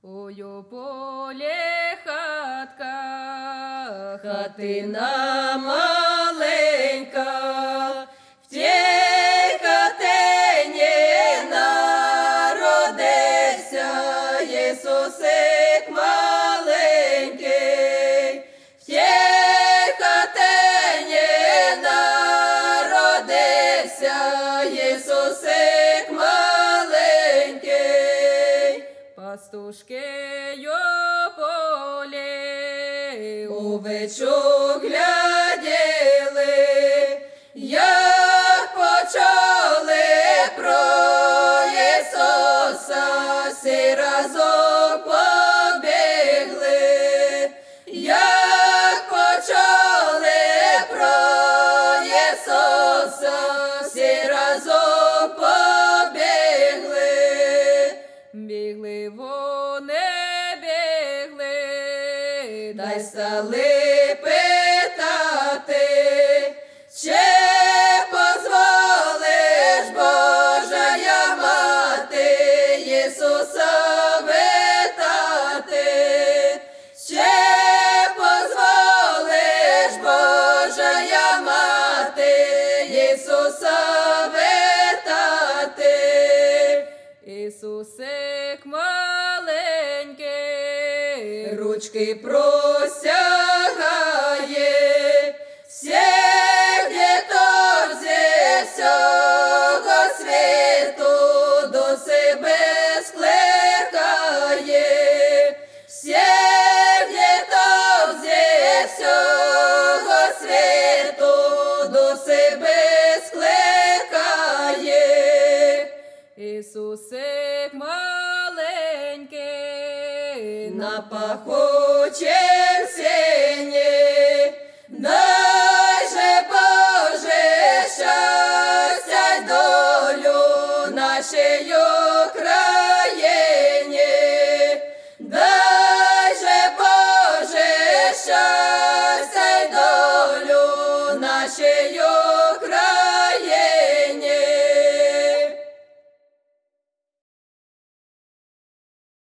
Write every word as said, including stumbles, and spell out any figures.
Ой, у полі хатка, Хатина маленька, в тій хатині народився Єсусик маленький, в тій хатині народився Єсусик маленький. пастушки й полі, Овечу гляділи, як почали про Ісуса, всі разом побігли, як почали про Ісуса, всі разом побігли. бігли вони, бігли, Дай стали питати, чи позволиш, Божая мати, Ісуса витати, чи позволиш, Божая мати, Ісуса витати. Ісусик маленький, Ручки простягає, всіх діток зі всього світу до себе скликає, всіх діток зі всього світу до себе скликає. Ісусик маленький, На пахучім сіні, дай же, Боже, щастя й долю нашій Україні, дай же, Боже, щастя й долю нашій Україні.